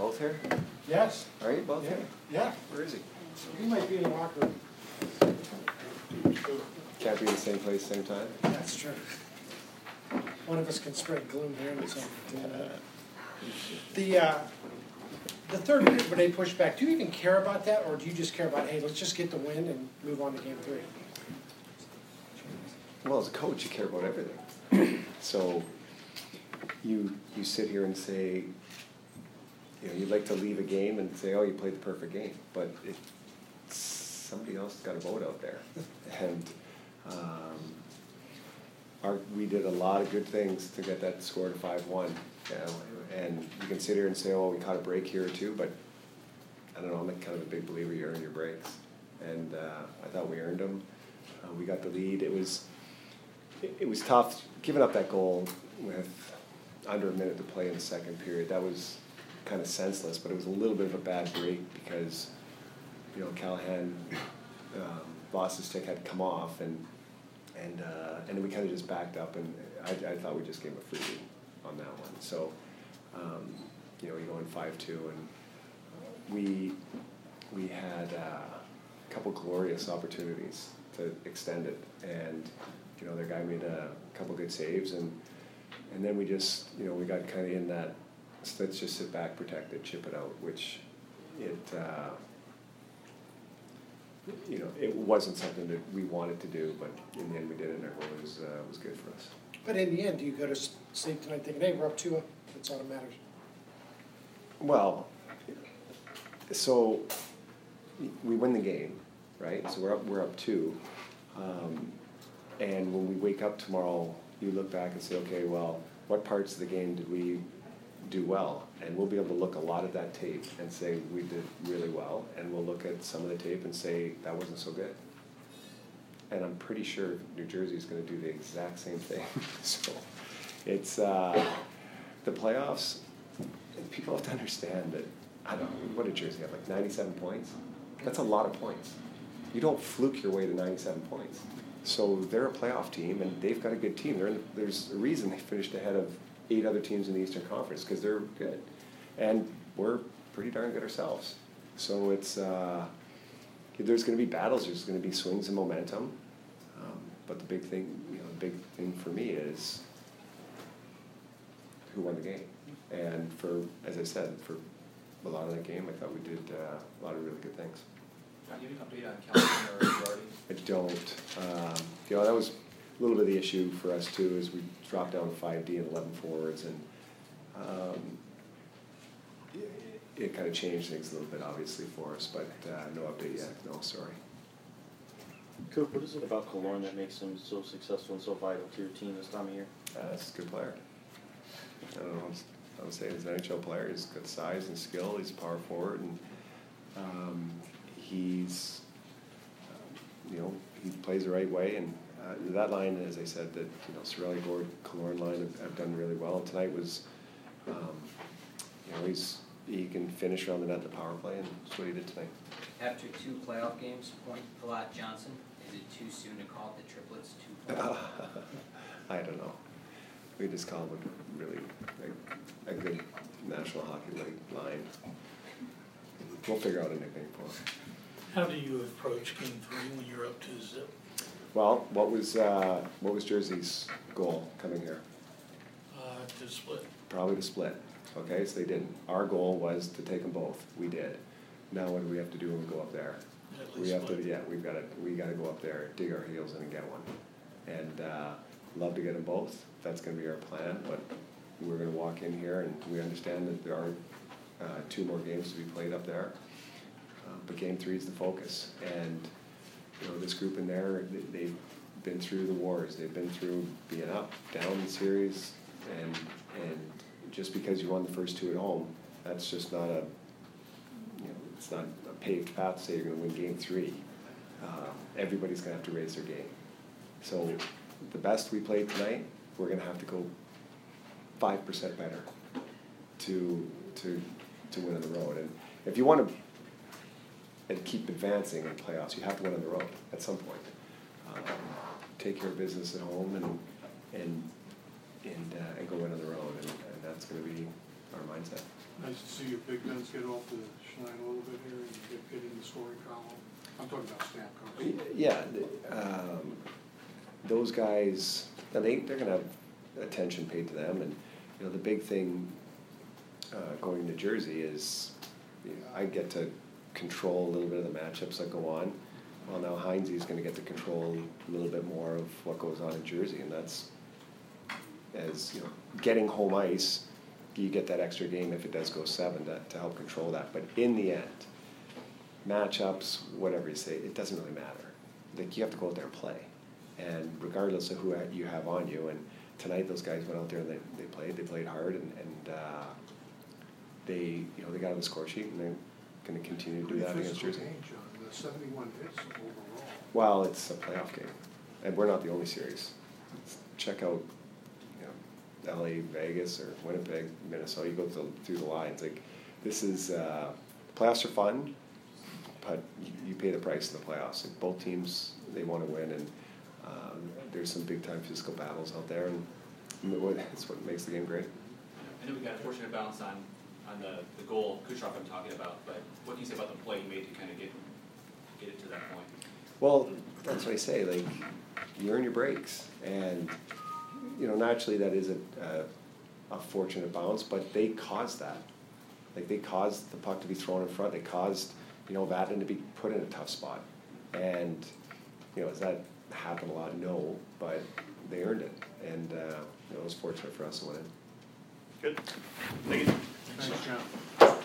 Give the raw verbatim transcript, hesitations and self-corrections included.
Both here? Yes. Are you both Yeah. here? Yeah. Where is he? He might be in the locker room. Can't be in the same place, same time? That's true. One of us can spread gloom here and something. The, uh, the third period when they push back, do you even care about that, or do you just care about, hey, let's just get the win and move on to game three? Well, as a coach, you care about everything. So you you sit here and say, you know, you'd like to leave a game and say, oh, you played the perfect game, but it, somebody else got a vote out there, and um, our we did a lot of good things to get that score to five one. You know, and you can sit here and say, oh, we caught a break here or two, but I don't know, I'm kind of a big believer you earn your breaks, and uh, I thought we earned them. Uh, we got the lead. It was it, it was tough giving up that goal with under a minute to play in the second period. That was kind of senseless, but it was a little bit of a bad break because, you know, Callahan um, lost his stick, had to come off, and and uh, and then we kind of just backed up, and I, I thought we just gave him a free lead on that one. So, um, you know, we go in five two, and we we had uh, a couple glorious opportunities to extend it, and you know, their guy made a couple good saves, and and then we just, you know, we got kind of in that, let's just sit back, protect it, chip it out, which it, uh, you know, it wasn't something that we wanted to do, but in the end we did it, and our goal was, uh, was good for us. But in the end, do you go to sleep tonight thinking, hey, we're up two, that's all that matters? Well, so we win the game, right? So we're up, we're up two, um, and when we wake up tomorrow, you look back and say, okay, well, what parts of the game did we do well? And we'll be able to look a lot at that tape and say we did really well, and we'll look at some of the tape and say that wasn't so good. And I'm pretty sure New Jersey is going to do the exact same thing. So it's uh, the playoffs. People have to understand that, I don't know, what did Jersey have, like ninety-seven points? That's a lot of points. You don't fluke your way to ninety-seven points. So they're a playoff team, and they've got a good team. They're in, there's a reason they finished ahead of eight other teams in the Eastern Conference, because they're good. And we're pretty darn good ourselves. So it's, uh, there's going to be battles, there's going to be swings and momentum. Um, but the big thing, you know, the big thing for me is who won the game. And for, as I said, for a lot of that game, I thought we did uh, a lot of really good things. Do you have an update on Callahan or Jordy? I don't. Um, you know, that was a little bit of the issue for us too, is we dropped down to five D and eleven forwards, and um, it, it kind of changed things a little bit, obviously, for us, but uh, no update yet. No, sorry. Coop, what is it about Killorn that makes him so successful and so vital to your team this time of year? Uh, he's a good player. I don't know. I would say he's an N H L player. He's got size and skill. He's a power forward, and um, he's, uh, you know, he plays the right way. And uh, that line, as I said, that, you know, Cirelli, Gord, Killorn line have, have done really well. And tonight was, um, you know, he's he can finish around the net in the power play, and that's what he did tonight. After two playoff games, Point Palat Johnson, is it too soon to call it the triplets two point oh? I don't know. We just call him a really a, a good National Hockey League line. We'll figure out a nickname for him. How do you approach game three when you're up to zip? Well, what was uh, what was Jersey's goal coming here? Uh, to split. Probably to split. Okay, so they didn't. Our goal was to take them both. We did. Now what do we have to do when we go up there? At We least have split. to, yeah, we've got to, we got to go up there, dig our heels in and get one. And uh, love to get them both. That's going to be our plan. But we're going to walk in here, and we understand that there are uh, two more games to be played up there. Uh, but game three is the focus. And you know, this group in there, they, they've been through the wars. They've been through being up, down in series, and and just because you won the first two at home, that's just not a, you know, it's not a paved path to say you're going to win game three. Uh, everybody's going to have to raise their game. So the best we played tonight, we're going to have to go five percent better to to to win on the road. And if you want to and keep advancing in playoffs, you have to win on the road at some point. Um, take care of business at home and and and, uh, and go win on the road, and, and that's going to be our mindset. Nice to see your big guns get off the schneid a little bit here and get, get in the scoring column. I'm talking about Stamkos. Yeah, the- um, those guys, and they, they're gonna have attention paid to them, and, you know, the big thing, uh, going to Jersey is, you know, I get to control a little bit of the matchups that go on. Well, now Heinze's gonna get to control a little bit more of what goes on in Jersey, and that's, as, you know, getting home ice, you get that extra game if it does go seven to, to help control that, but in the end, matchups, whatever you say, it doesn't really matter. Like, you have to go out there and play, and regardless of who you have on you, and tonight those guys went out there and they, they played, they played hard, and, and, uh, they, you know, they got on the score sheet, and they're gonna continue to do Pretty that against physical Jersey. game, John, the seventy-one hits overall. Well, it's a playoff game, and we're not the only series. Check out, you know, L A, Vegas, or Winnipeg, Minnesota, you go through, through the lines, like, this is, uh, playoffs are fun, but you, you pay the price in the playoffs, and both teams, they wanna win, and, um, there's some big-time physical battles out there, and that's what makes the game great. I know we got a fortunate bounce on, on the, the goal Kucherov I'm talking about, but what can you say about the play you made to kind of get, get it to that point? Well, that's what I say, like, you earn your breaks, and, you know, naturally that is a, a, a fortunate bounce, but they caused that. Like, they caused the puck to be thrown in front, they caused, you know, Vatanen to be put in a tough spot. And, you know, does that happen a lot? No, but they earned it, and, uh, you know, it was fortunate for us to win it. Good. Thank you. Thanks, John.